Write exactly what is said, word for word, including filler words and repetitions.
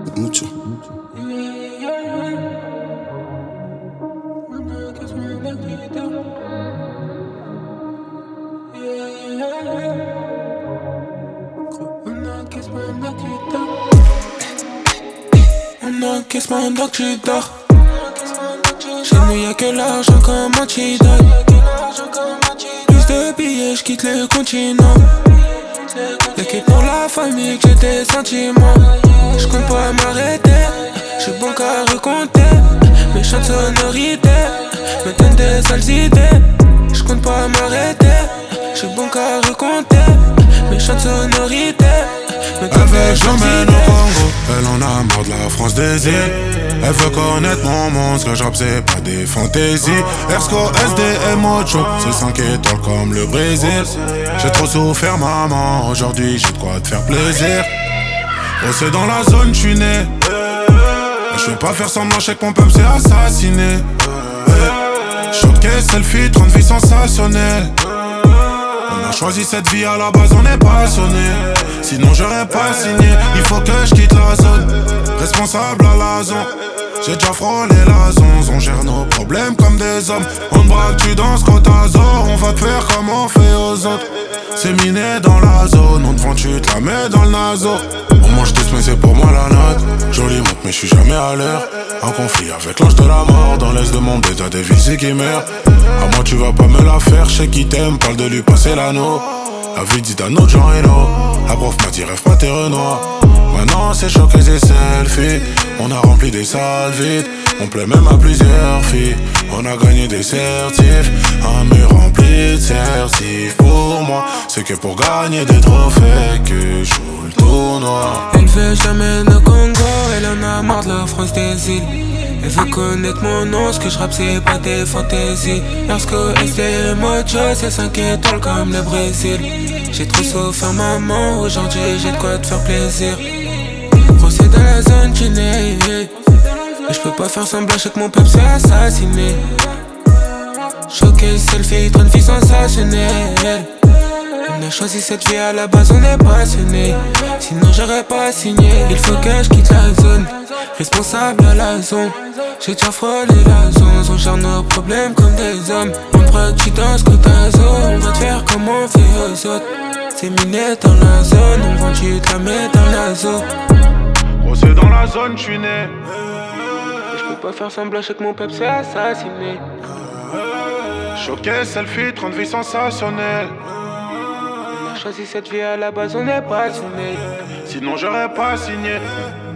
Mucho. On encaisse pendant que tu dors. Chez nous y'a que l'argent comme antidote. Plus de billets, j'quitte le continent. Y'a que pour la famille que j'ai des sentiments. J'compte pas m'arrêter, j'suis bon qu'à recompter. Méchante sonorité, me donne des sales idées. J'compte pas m'arrêter, j'suis bon qu'à recompter. Méchante sonorité, me donne des sales idées. Elle en a marre de la France des îles. Elle veut connaître mon monde, ce que je rappe c'est pas des fantaisies. Ersco, S D M, Ocho, c'est cinq étoiles comme le Brésil. J'ai trop souffert maman, aujourd'hui j'ai de quoi te faire plaisir. Oh c'est dans la zone j'suis né. Je vais pas faire semblant, j'sais que mon peuple s'est assassiné. Showcase, selfie, trente vies sensationnelles. On a choisi cette vie à la base, on est passionné. Sinon j'aurais pas signé, il faut que je quitte la zone. Responsable à la zone, j'ai déjà frôlé la zone. On gère nos problèmes comme des hommes. On te braque, tu danses, Cotazor. On va te faire comme on fait aux autres. C'est miné dans la zone, on te vend, tu te la mets dans le naso. On mange tous mais c'est pour moi la note. Jolie montre mais je suis jamais à l'heure. En conflit avec l'ange de la mort. Dans l'est de mon bête t'as des vies qui meurent. À moi tu vas pas me la faire, je sais qui t'aime, parle de lui passer l'anneau. La vie dit d'un autre genre hello. La prof m'a dit rêve pas tes renois. Maintenant c'est choc et c'est selfie. On a rempli des salles vides. On plaît même à plusieurs filles. On a gagné des certifs. Un mur rempli de certifs. Pour moi c'est que pour gagner des trophées que je joue le tournoi. Elle veut jamais nos Congo. Elle en a marre de la France des îles. Elle veut connaître mon nom, ce que je rappe c'est pas des fantaisies. Lorsque S D M Ocho, c'est cinq étoiles comme le Brésil. J'ai trop souffert maman, aujourd'hui j'ai de quoi te faire plaisir. Gros c'est dans la zone tu n'es. Et j'peux pas faire semblant, j'sais que mon peuple s'est assassiné. Choqué, selfie, trop de vie sensationnelle. On a choisi cette vie à la base, on est passionné. Sinon j'aurais pas signé. Il faut que je quitte la zone. Responsable à la zone. J'ai déjà frôlé la zone. On gère nos problèmes comme des hommes. On te braque, tu danses que ta zone. On va te faire comme on fait aux autres. C'est miné dans la zone. On vend, tu te la mets dans la zone. Oh c'est dans la zone j'suis né. J'peux pas faire semblant, j'sais que mon peuple s'est assassiné. Choqué, selfie, trente vies sensationnelles. On a choisi cette vie à la base, on est passionné. Sinon j'aurais pas signé.